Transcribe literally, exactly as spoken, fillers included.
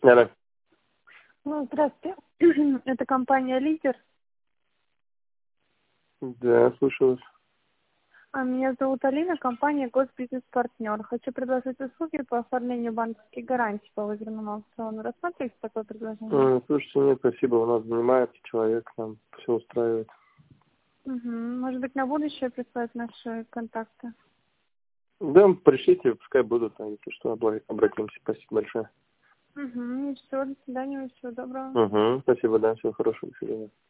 Да-да. Ну, здравствуйте. Это компания «Лидер». Да, слушаю вас. А, Меня зовут Алина, компания «Госбизнес-партнер». Хочу предложить услуги по оформлению банковских гарантий по лазерному аукциону. Рассматриваете такое предложение? М, Слушайте, нет, спасибо, у нас занимается человек, нам все устраивает. Угу. Может быть, на будущее прислать наши контакты? Да, пришлите, пускай будут, а если что, обла- обратимся. Спасибо большое. Угу. И все, до свидания, всего доброго. Угу, спасибо, да, всего хорошего, до свидания.